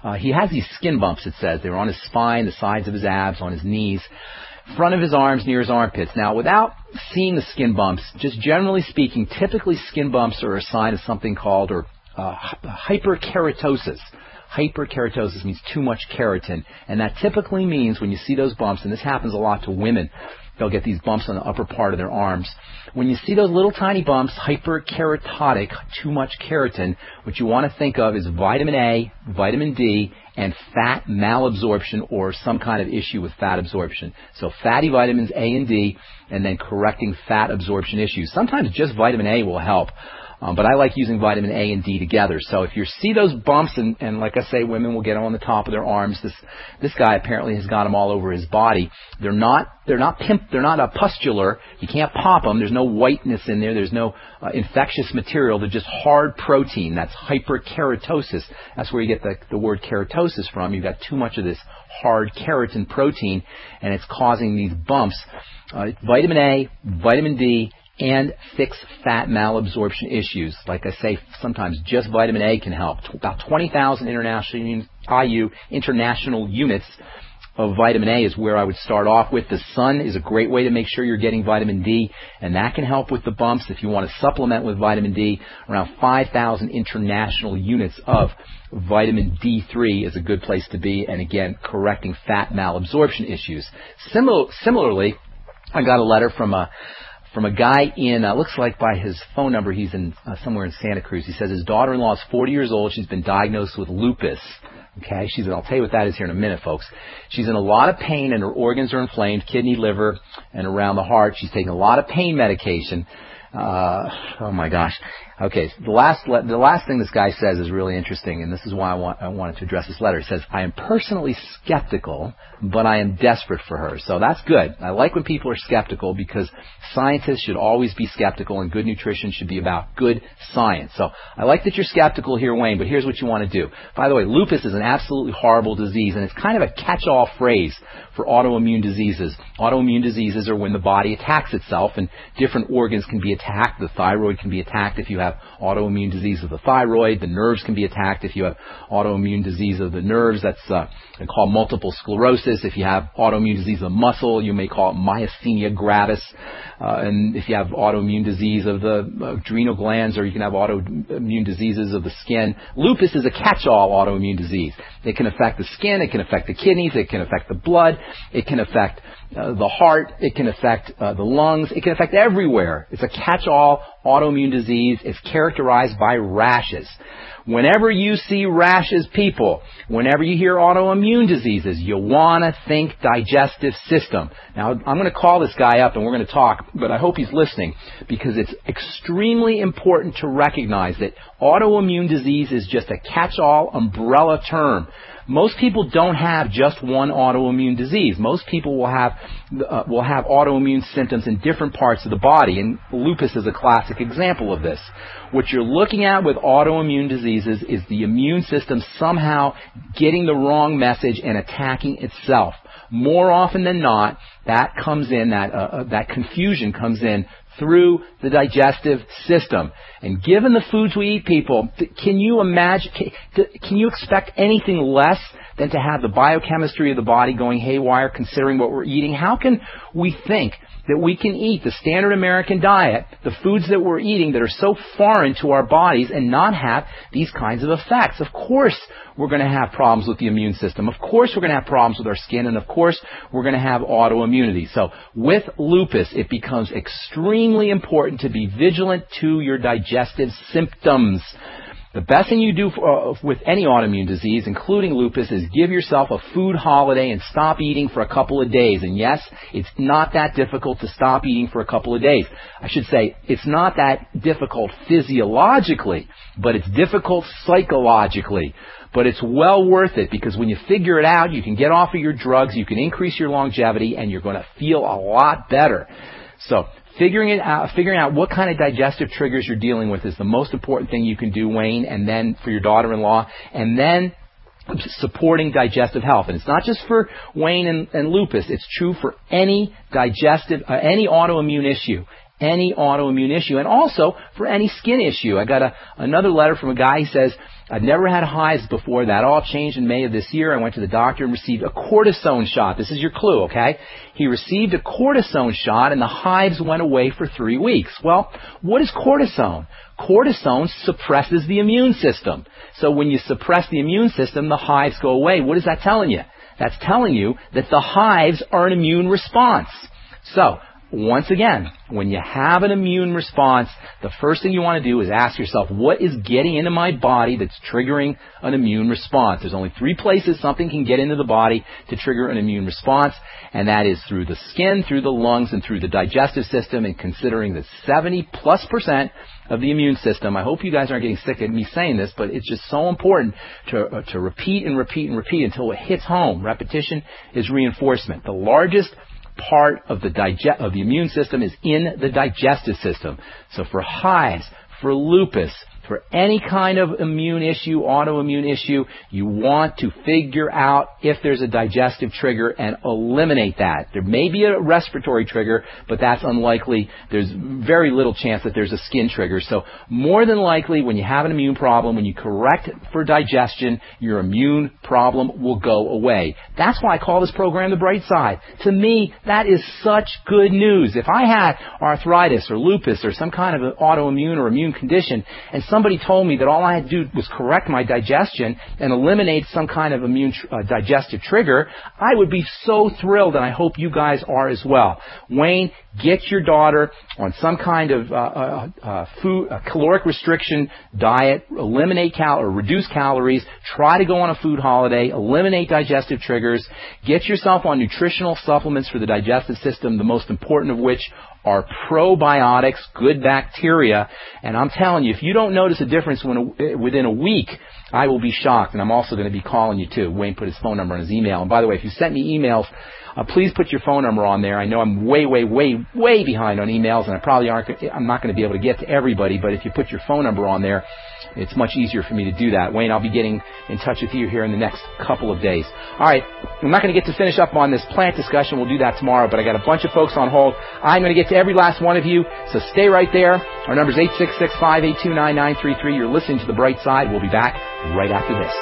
Uh, he has these skin bumps, it says. They're on his spine, the sides of his abs, on his knees, front of his arms, near his armpits. Now, without seeing the skin bumps, just generally speaking, typically skin bumps are a sign of something called or uh, hyperkeratosis. Hyperkeratosis means too much keratin, and that typically means when you see those bumps, and this happens a lot to women, they'll get these bumps on the upper part of their arms. When you see those little tiny bumps, hyperkeratotic, too much keratin, what you want to think of is vitamin A, vitamin D, and fat malabsorption or some kind of issue with fat absorption. So fatty vitamins A and D, and then correcting fat absorption issues. Sometimes just vitamin A will help. Um, but I like using vitamin A and D together. So if you see those bumps, and, and like I say, women will get them on the top of their arms. This this guy apparently has got them all over his body. They're not they're not pimp, they're not a pustular. You can't pop them. There's no whiteness in there. There's no uh, infectious material. They're just hard protein. That's hyperkeratosis. That's where you get the, the word keratosis from. You've got too much of this hard keratin protein, and it's causing these bumps. Uh, vitamin A, vitamin D, and fix fat malabsorption issues. Like I say, sometimes just vitamin A can help. About twenty thousand international I U international units of vitamin A is where I would start off with. The sun is a great way to make sure you're getting vitamin D, and that can help with the bumps. If you want to supplement with vitamin D, around five thousand international units of vitamin D three is a good place to be, and again, correcting fat malabsorption issues. Simil- similarly, I got a letter from a From a guy in, uh, looks like by his phone number, he's in uh, somewhere in Santa Cruz. He says his daughter-in-law is forty years old. She's been diagnosed with lupus. Okay, she's. I'll tell you what that is here in a minute, folks. She's in a lot of pain, and her organs are inflamed, kidney, liver, and around the heart. She's taking a lot of pain medication. Uh, oh my gosh. Okay, so the last the last thing this guy says is really interesting, and this is why I want I wanted to address this letter. It says, "I am personally skeptical, but I am desperate for her." So that's good. I like when people are skeptical because scientists should always be skeptical, and good nutrition should be about good science. So I like that you're skeptical here, Wayne, but here's what you want to do. By the way, lupus is an absolutely horrible disease, and it's kind of a catch-all phrase for autoimmune diseases. Autoimmune diseases are when the body attacks itself, and different organs can be attacked. The thyroid can be attacked if you have autoimmune disease of the thyroid. The nerves can be attacked if you have autoimmune disease of the nerves. That's uh, called multiple sclerosis. If you have autoimmune disease of the muscle, you may call it myasthenia gravis. Uh, and if you have autoimmune disease of the adrenal glands, or you can have autoimmune diseases of the skin. Lupus is a catch-all autoimmune disease. It can affect the skin. It can affect the kidneys. It can affect the blood. It can affect uh, the heart. It can affect uh, the lungs. It can affect everywhere. It's a catch-all autoimmune disease. It's characterized by rashes. Whenever you see rashes, people, whenever you hear autoimmune diseases, you want to think digestive system. Now, I'm going to call this guy up and we're going to talk, but I hope he's listening because it's extremely important to recognize that autoimmune disease is just a catch-all umbrella term. Most people don't have just one autoimmune disease. Most people will have uh, will have autoimmune symptoms in different parts of the body, and lupus is a classic example of this. What you're looking at with autoimmune diseases is the immune system somehow getting the wrong message and attacking itself. More often than not, that comes in, that uh, that confusion comes in through the digestive system. And given the foods we eat, people, can you imagine, can, can you expect anything less than to have the biochemistry of the body going haywire considering what we're eating? How can we think that we can eat the standard American diet, the foods that we're eating that are so foreign to our bodies, and not have these kinds of effects? Of course we're going to have problems with the immune system. Of course we're going to have problems with our skin. And of course we're going to have autoimmunity. So with lupus, it becomes extremely important to be vigilant to your digestive symptoms. The best thing you do for, uh, with any autoimmune disease, including lupus, is give yourself a food holiday and stop eating for a couple of days. And yes, it's not that difficult to stop eating for a couple of days. I should say, it's not that difficult physiologically, but it's difficult psychologically. But it's well worth it because when you figure it out, you can get off of your drugs, you can increase your longevity, and you're going to feel a lot better. So Figuring it out, figuring out what kind of digestive triggers you're dealing with is the most important thing you can do, Wayne, and then for your daughter-in-law, and then supporting digestive health. And it's not just for Wayne and, and lupus. It's true for any digestive, uh, any autoimmune issue. any autoimmune issue, and also for any skin issue. I got a, another letter from a guy who says, I've never had hives before. That all changed in May of this year. I went to the doctor and received a cortisone shot. This is your clue, okay? He received a cortisone shot and the hives went away for three weeks. Well, what is cortisone? Cortisone suppresses the immune system. So when you suppress the immune system, the hives go away. What is that telling you? That's telling you that the hives are an immune response. So, once again, when you have an immune response, the first thing you want to do is ask yourself, what is getting into my body that's triggering an immune response? There's only three places something can get into the body to trigger an immune response, and that is through the skin, through the lungs, and through the digestive system. And considering that seventy plus percent of the immune system, I hope you guys aren't getting sick of me saying this, but it's just so important to, uh, to repeat and repeat and repeat until it hits home. Repetition is reinforcement. The largest part of the digest of the immune system is in the digestive system. So for hives, for lupus, for any kind of immune issue, autoimmune issue, you want to figure out if there's a digestive trigger and eliminate that. There may be a respiratory trigger, but that's unlikely. There's very little chance that there's a skin trigger. So more than likely, when you have an immune problem, when you correct for digestion, your immune problem will go away. That's why I call this program The Bright Side. To me, that is such good news. If I had arthritis or lupus or some kind of an autoimmune or immune condition, and somebody told me that all I had to do was correct my digestion and eliminate some kind of immune tr- uh, digestive trigger, I would be so thrilled, and I hope you guys are as well. Wayne, get your daughter on some kind of uh, uh, uh, food, uh, caloric restriction diet, eliminate cal- or reduce calories, try to go on a food holiday, eliminate digestive triggers, get yourself on nutritional supplements for the digestive system, the most important of which are probiotics, good bacteria. And I'm telling you, if you don't notice a difference when a, within a week, I will be shocked. And I'm also going to be calling you too. Wayne put his phone number on his email. And by the way, if you sent me emails, uh, please put your phone number on there. I know I'm way, way, way, way behind on emails, and I probably aren't. I'm not going to be able to get to everybody. But if you put your phone number on there, it's much easier for me to do that. Wayne, I'll be getting in touch with you here in the next couple of days. All right, I'm not going to get to finish up on this plant discussion. We'll do that tomorrow, but I got a bunch of folks on hold. I'm going to get to every last one of you, so stay right there. Our number is eight six six, five eight two, nine nine three three. You're listening to The Bright Side. We'll be back right after this.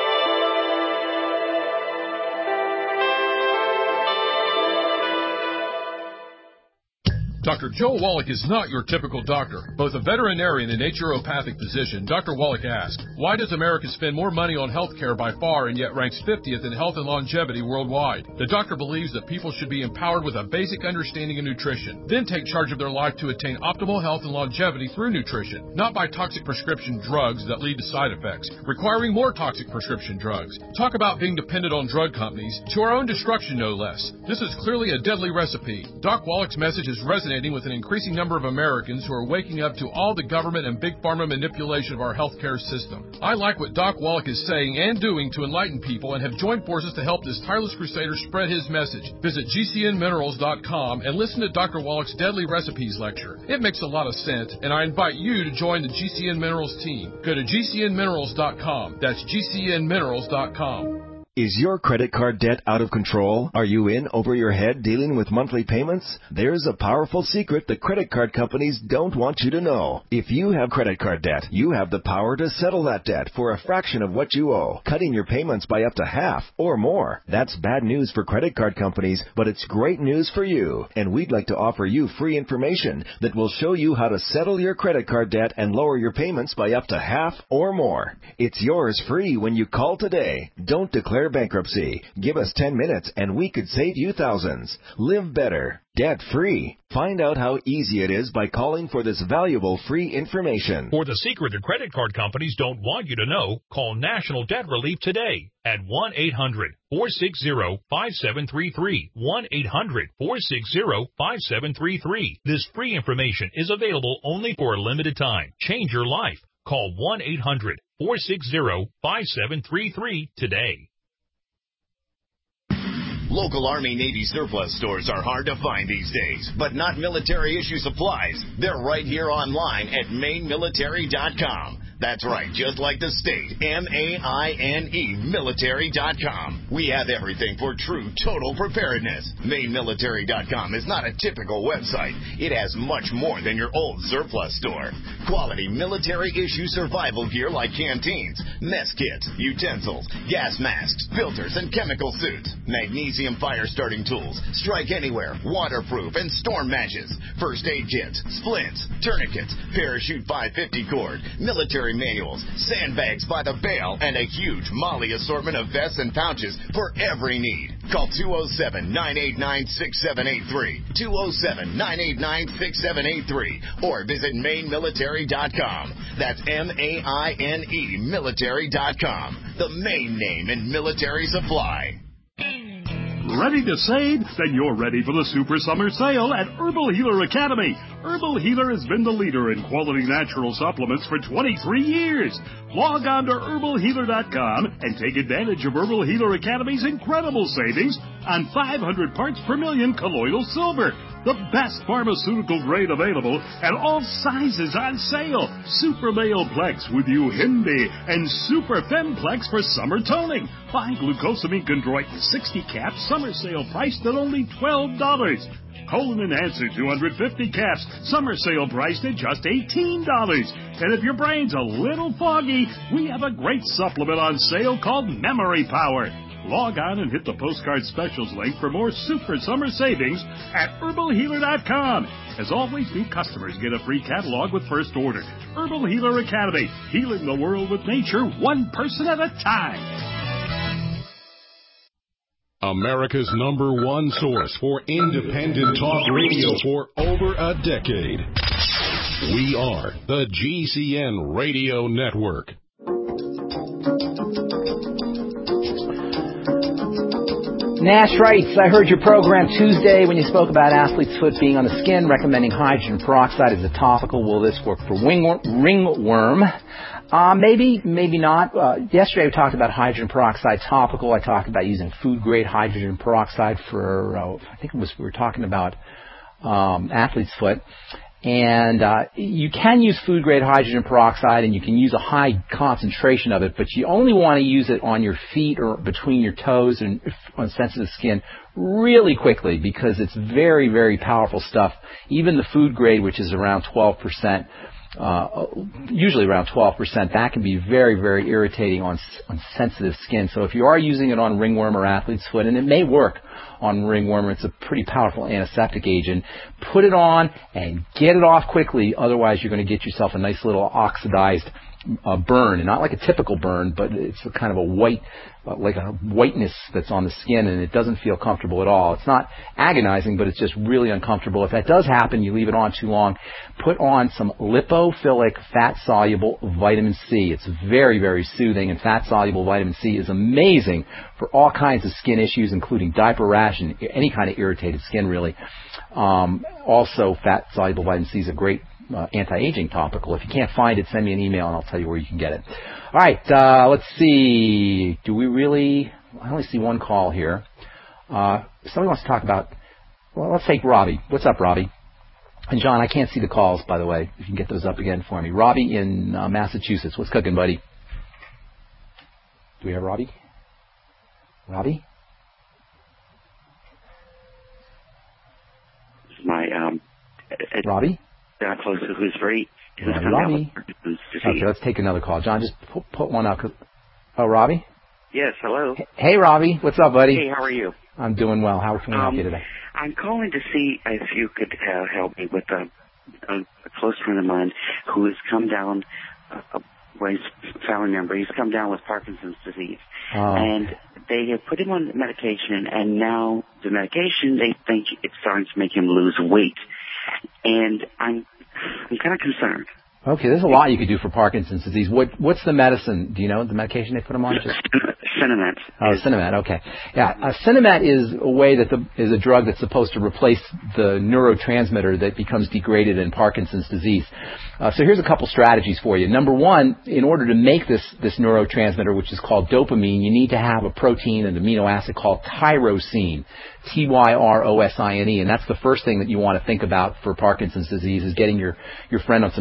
Doctor Joe Wallach is not your typical doctor. Both a veterinarian and naturopathic physician, Doctor Wallach asks, why does America spend more money on health care by far and yet ranks fiftieth in health and longevity worldwide? The doctor believes that people should be empowered with a basic understanding of nutrition, then take charge of their life to attain optimal health and longevity through nutrition, not by toxic prescription drugs that lead to side effects, requiring more toxic prescription drugs. Talk about being dependent on drug companies, to our own destruction no less. This is clearly a deadly recipe. Doc Wallach's message is resonating with an increasing number of Americans who are waking up to all the government and big pharma manipulation of our healthcare system. I like what Doc Wallach is saying and doing to enlighten people and have joined forces to help this tireless crusader spread his message. Visit G C N minerals dot com and listen to Doctor Wallach's Deadly Recipes lecture. It makes a lot of sense, and I invite you to join the G C N Minerals team. Go to G C N minerals dot com. That's G C N minerals dot com. Is your credit card debt out of control? Are you in over your head dealing with monthly payments? There's a powerful secret the credit card companies don't want you to know. If you have credit card debt, you have the power to settle that debt for a fraction of what you owe, cutting your payments by up to half or more. That's bad news for credit card companies, but it's great news for you. And we'd like to offer you free information that will show you how to settle your credit card debt and lower your payments by up to half or more. It's yours free when you call today. Don't declare bankruptcy. Give us ten minutes and we could save you thousands. Live better, debt-free. Find out how easy it is by calling for this valuable free information. For the secret the credit card companies don't want you to know, call National Debt Relief today at one eight hundred, four six zero, five seven three three. one eight hundred, four six zero, five seven three three. This free information is available only for a limited time. Change your life. Call one eight hundred, four six zero, five seven three three today. Local Army Navy surplus stores are hard to find these days, but not military issue supplies. They're right here online at maine military dot com. That's right, just like the state, M A I N E, military dot com. We have everything for true total preparedness. Maine military dot com is not a typical website. It has much more than your old surplus store. Quality military-issue survival gear like canteens, mess kits, utensils, gas masks, filters, and chemical suits. Magnesium fire-starting tools, strike anywhere, waterproof, and storm matches. First aid kits, splints, tourniquets, parachute five fifty cord, military manuals, sandbags by the bale, and a huge Molly assortment of vests and pouches for every need. Call two oh seven, nine eight nine, six seven eight three, two oh seven, nine eight nine, six seven eight three, or visit Maine military dot com. That's M A I N E, military dot com, the Maine name in military supply. Ready to save? Then you're ready for the Super Summer Sale at Herbal Healer Academy. Herbal Healer has been the leader in quality natural supplements for twenty-three years. Log on to herbal healer dot com and take advantage of Herbal Healer Academy's incredible savings on five hundred parts per million colloidal silver, the best pharmaceutical grade available, and all sizes on sale. Super Male Plex with Uhindi and Super Femplex for summer toning. Buy glucosamine chondroitin sixty caps, summer sale priced at only twelve dollars. Colon Enhancer two hundred fifty caps, summer sale priced at just eighteen dollars. And if your brain's a little foggy, we have a great supplement on sale called Memory Power. Log on and hit the postcard specials link for more super summer savings at herbal healer dot com. As always, new customers get a free catalog with first order. Herbal Healer Academy, healing the world with nature one person at a time. America's number one source for independent talk radio for over a decade. We are the G C N Radio Network. Nash writes, I heard your program Tuesday when you spoke about athlete's foot being on the skin, recommending hydrogen peroxide as a topical. Will this work for wing- ringworm? Uh, maybe, maybe not. Uh, yesterday we talked about hydrogen peroxide topical. I talked about using food-grade hydrogen peroxide for, uh, I think it was, we were talking about um, athlete's foot. And uh, you can use food-grade hydrogen peroxide, and you can use a high concentration of it, but you only want to use it on your feet or between your toes and on sensitive skin really quickly, because it's very, very powerful stuff. Even the food grade, which is around twelve percent, uh, usually around twelve percent, that can be very, very irritating on, on sensitive skin. So if you are using it on ringworm or athlete's foot, and it may work on ringworm, it's a pretty powerful antiseptic agent, put it on and get it off quickly. Otherwise, you're going to get yourself a nice little oxidized uh, burn, and not like a typical burn, but it's a kind of a white, uh, like a whiteness that's on the skin, and it doesn't feel comfortable at all. It's not agonizing, but it's just really uncomfortable. If that does happen, you leave it on too long, put on some lipophilic fat-soluble vitamin C. It's very, very soothing, and fat-soluble vitamin C is amazing for all kinds of skin issues, including diaper rash and any kind of irritated skin, really. Um, also, fat-soluble vitamin C is a great uh, anti-aging topical. If you can't find it, send me an email, and I'll tell you where you can get it. All right, uh, let's see. Do we really... I only see one call here. Uh, somebody wants to talk about... Well, let's take Robbie. What's up, Robbie? And, John, I can't see the calls, by the way. If you can get those up again for me. Robbie in uh, Massachusetts. What's cooking, buddy? Do we have Robbie? Robbie? My, um... Robbie? Uh, close to who's very... Who's Robbie? Robbie. Who's Okay, let's take another call. John, just put, put one up. Oh, Robbie? Yes, hello. Hey, Robbie. What's up, buddy? Hey, how are you? I'm doing well. How can we help um, you today? I'm calling to see if you could uh, help me with a, a, a close friend of mine who has come down, uh, well, he's a family member, he's come down with Parkinson's disease. Oh. And they have put him on medication, and now the medication, they think it's starting to make him lose weight. And I'm, I'm kind of concerned. Okay, there's a lot you could do for Parkinson's disease. What What's the medicine? Do you know the medication they put him on? Just... Sinemet. Oh, Sinemet. Okay. Yeah, uh, Sinemet is a way that the is a drug that's supposed to replace the neurotransmitter that becomes degraded in Parkinson's disease. Uh, so here's a couple strategies for you. Number one, in order to make this this neurotransmitter, which is called dopamine, you need to have a protein and amino acid called tyrosine. T Y R O S I N E, and that's the first thing that you want to think about for Parkinson's disease, is getting your, your friend on some tyrosine.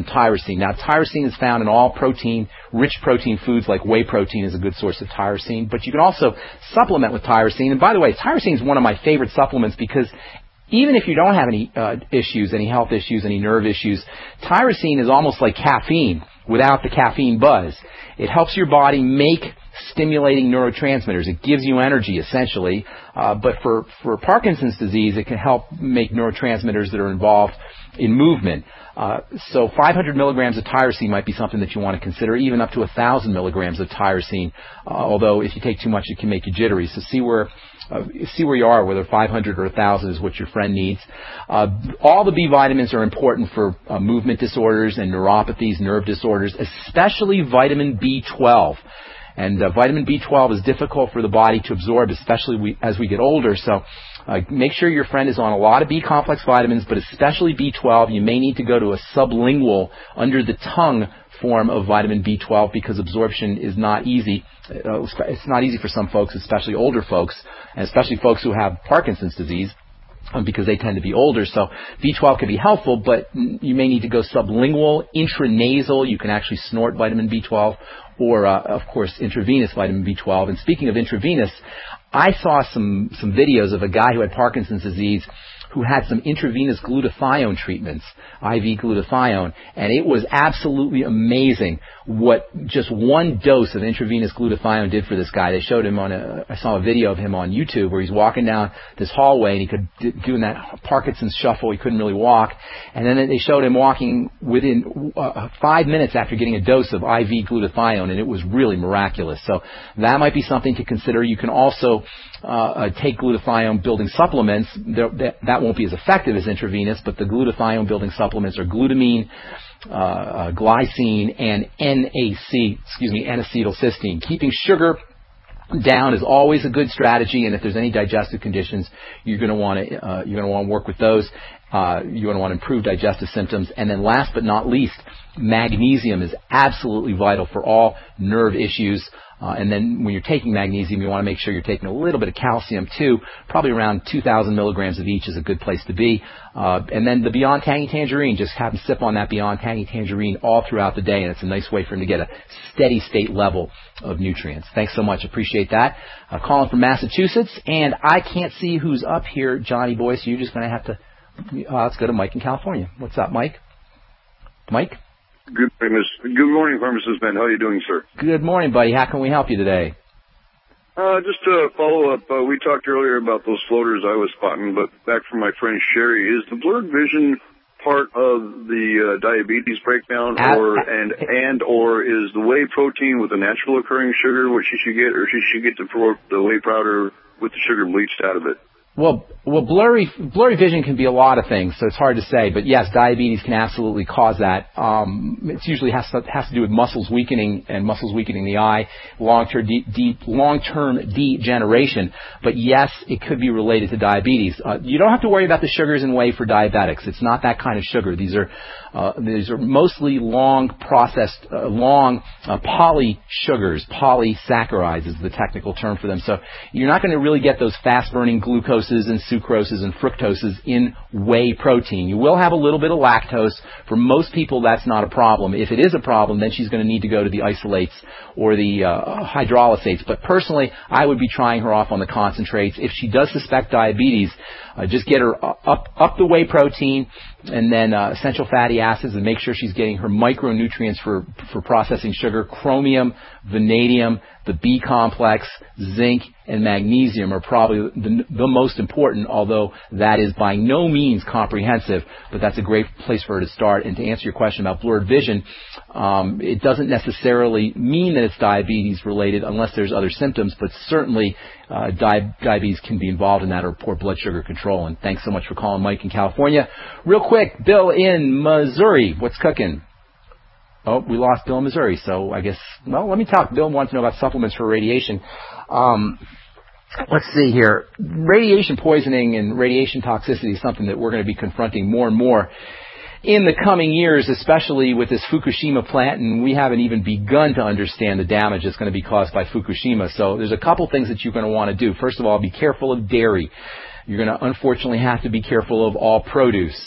tyrosine. Now, tyrosine is found in all protein, rich protein foods like whey protein is a good source of tyrosine, but you can also supplement with tyrosine. And by the way, tyrosine is one of my favorite supplements because even if you don't have any uh, issues, any health issues, any nerve issues, tyrosine is almost like caffeine without the caffeine buzz. It helps your body make stimulating neurotransmitters. It gives you energy, essentially. Uh, but for, for Parkinson's disease, it can help make neurotransmitters that are involved in movement. Uh, so five hundred milligrams of tyrosine might be something that you want to consider, even up to one thousand milligrams of tyrosine, uh, although if you take too much, it can make you jittery. So see where uh, see where you are, whether five hundred or one thousand is what your friend needs. Uh, all the B vitamins are important for uh, movement disorders and neuropathies, nerve disorders, especially vitamin B twelve. And uh, vitamin B twelve is difficult for the body to absorb, especially we, as we get older. So uh, make sure your friend is on a lot of B-complex vitamins, but especially B twelve. You may need to go to a sublingual, under-the-tongue form of vitamin B twelve because absorption is not easy. Uh, it's not easy for some folks, especially older folks, and especially folks who have Parkinson's disease, because they tend to be older. So B twelve can be helpful, but you may need to go sublingual, intranasal. You can actually snort vitamin B twelve, or, uh, of course, intravenous vitamin B twelve. And speaking of intravenous, I saw some, some videos of a guy who had Parkinson's disease who had some intravenous glutathione treatments, I V glutathione, and it was absolutely amazing what just one dose of intravenous glutathione did for this guy. They showed him on a, I saw a video of him on YouTube where he's walking down this hallway and he could, doing that Parkinson's shuffle, he couldn't really walk, and then they showed him walking within uh, five minutes after getting a dose of I V glutathione, and it was really miraculous. So that might be something to consider. You can also uh, uh, take glutathione building supplements. That, that won't be as effective as intravenous, but the glutathione building supplements are glutamine, uh, uh, glycine, and N A C, excuse me, N-acetylcysteine. Keeping sugar down is always a good strategy, and if there's any digestive conditions, you're going to want to uh, you're going to want to work with those. Uh, you're going to want to improve digestive symptoms. And then last but not least, magnesium is absolutely vital for all nerve issues. Uh, and then when you're taking magnesium, you want to make sure you're taking a little bit of calcium too. Probably around two thousand milligrams of each is a good place to be. Uh, and then the Beyond Tangy Tangerine, just have him sip on that Beyond Tangy Tangerine all throughout the day, and it's a nice way for him to get a steady state level of nutrients. Thanks so much. Appreciate that. Uh, calling from Massachusetts, and I can't see who's up here, Johnny boy, so you're just going to have to, uh, let's go to Mike in California. What's up, Mike? Mike? Good morning, Miss. Good morning, Pharmacist Ben. How are you doing, sir? Good morning, buddy. How can we help you today? Uh, just to follow up, uh, we talked earlier about those floaters I was spotting, but back from my friend Sherry, is the blurred vision part of the uh, diabetes breakdown, or uh, and and or is the whey protein with the natural occurring sugar what she should get, or she should get the the whey powder with the sugar bleached out of it? Well, well, blurry blurry vision can be a lot of things, so it's hard to say. But yes, diabetes can absolutely cause that. Um, it usually has to has to do with muscles weakening and muscles weakening the eye, long-term de- de- long-term degeneration. But yes, it could be related to diabetes. Uh, you don't have to worry about the sugars in whey for diabetics. It's not that kind of sugar. These are uh, these are mostly long processed, uh, long uh, poly sugars. Polysaccharides is the technical term for them. So you're not going to really get those fast-burning glucose and sucroses and fructoses in whey protein. You will have a little bit of lactose. For most people, that's not a problem. If it is a problem, then she's going to need to go to the isolates or the uh, hydrolysates. But personally, I would be trying her off on the concentrates. If she does suspect diabetes, uh, just get her up up the whey protein and then uh, essential fatty acids, and make sure she's getting her micronutrients for, for processing sugar. Chromium, vanadium, the B complex, zinc, and magnesium are probably the, the most important, although that is by no means comprehensive, but that's a great place for her to start. And to answer your question about blurred vision, um, it doesn't necessarily mean that it's diabetes related unless there's other symptoms, but certainly uh, di- diabetes can be involved in that, or poor blood sugar control. And thanks so much for calling, Mike in California. Real quick, Bill in Missouri, what's cooking? Oh, we lost Bill in Missouri, so I guess, well, let me talk. Bill wants to know about supplements for radiation. Um, let's see here. Radiation poisoning and radiation toxicity is something that we're going to be confronting more and more in the coming years, especially with this Fukushima plant, and we haven't even begun to understand the damage that's going to be caused by Fukushima. So there's a couple things that you're going to want to do. First of all, be careful of dairy. You're going to unfortunately have to be careful of all produce.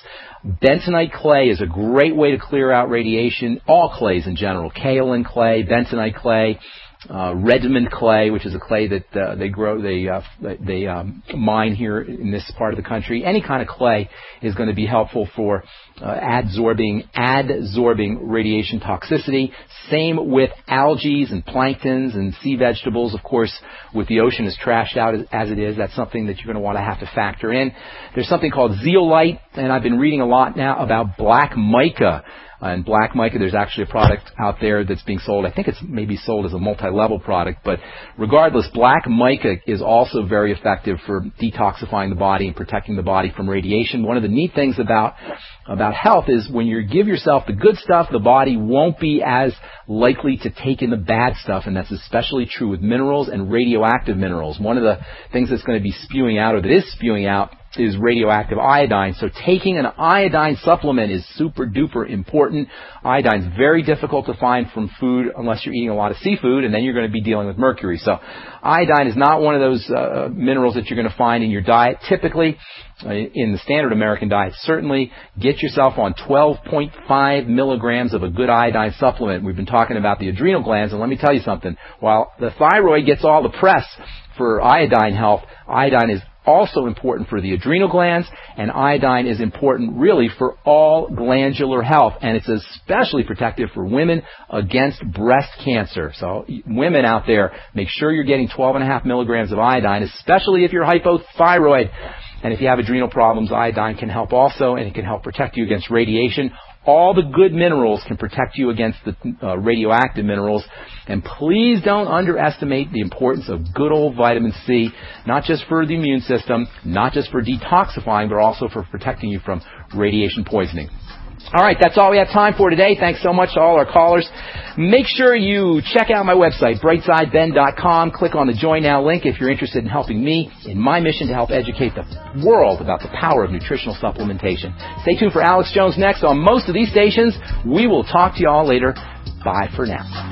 Bentonite clay is a great way to clear out radiation. All clays in general, kaolin clay, bentonite clay, uh, Redmond clay, which is a clay that uh, they grow, they uh, they um, mine here in this part of the country. Any kind of clay is going to be helpful for uh, adsorbing adsorbing radiation toxicity. Same with algae and planktons and sea vegetables. Of course, with the ocean as trashed out as, as it is, that's something that you're going to want to have to factor in. There's something called zeolite, and I've been reading a lot now about black mica. And black mica, there's actually a product out there that's being sold. I think it's maybe sold as a multi-level product. But regardless, black mica is also very effective for detoxifying the body and protecting the body from radiation. One of the neat things about about health is when you give yourself the good stuff, the body won't be as likely to take in the bad stuff. And that's especially true with minerals and radioactive minerals. One of the things that's going to be spewing out, or that is spewing out, is radioactive iodine. So taking an iodine supplement is super duper important. Iodine is very difficult to find from food unless you're eating a lot of seafood, and then you're going to be dealing with mercury. So iodine is not one of those uh, minerals that you're going to find in your diet. Typically, uh, in the standard American diet, certainly get yourself on twelve point five milligrams of a good iodine supplement. We've been talking about the adrenal glands, and let me tell you something. While the thyroid gets all the press for iodine health, iodine is also important for the adrenal glands, and iodine is important really for all glandular health, and it's especially protective for women against breast cancer. So women out there, make sure you're getting twelve and a half milligrams of iodine, especially if you're hypothyroid. And if you have adrenal problems, iodine can help also, and it can help protect you against radiation. All the good minerals can protect you against the uh, radioactive minerals. And please don't underestimate the importance of good old vitamin C, not just for the immune system, not just for detoxifying, but also for protecting you from radiation poisoning. All right, that's all we have time for today. Thanks so much to all our callers. Make sure you check out my website, brightside ben dot com. Click on the Join Now link if you're interested in helping me in my mission to help educate the world about the power of nutritional supplementation. Stay tuned for Alex Jones next on most of these stations. We will talk to you all later. Bye for now.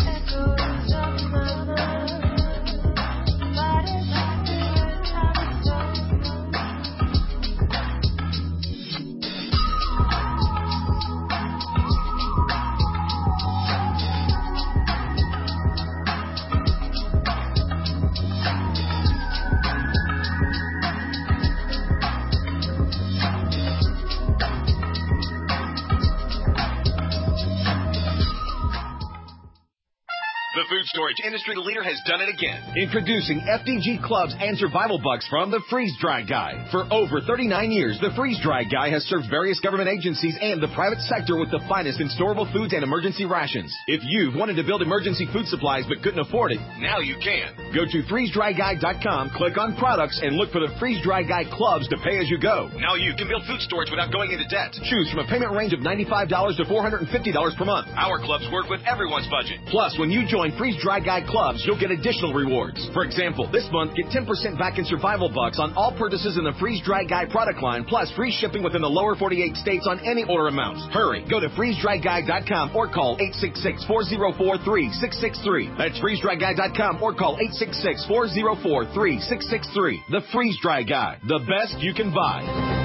The food storage industry leader has done it again. Introducing F D G Clubs and Survival Bucks from the Freeze Dry Guy. For over thirty-nine years, the Freeze Dry Guy has served various government agencies and the private sector with the finest in storable foods and emergency rations. If you've wanted to build emergency food supplies but couldn't afford it, now you can. Go to freeze dry guy dot com, click on products, and look for the Freeze Dry Guy Clubs to pay as you go. Now you can build food storage without going into debt. Choose from a payment range of ninety-five dollars to four hundred fifty dollars per month. Our clubs work with everyone's budget. Plus, when you join Freeze Dry Guy Clubs, you'll get additional rewards. For example, this month, get ten percent back in survival bucks on all purchases in the Freeze Dry Guy product line, plus free shipping within the lower forty-eight states on any order amounts. Hurry, go to freeze dry guy dot com or call eight six six, four zero four, three six six three. That's freeze dry guy dot com or call eight six six, four zero four, three six six three. The Freeze Dry Guy, the best you can buy.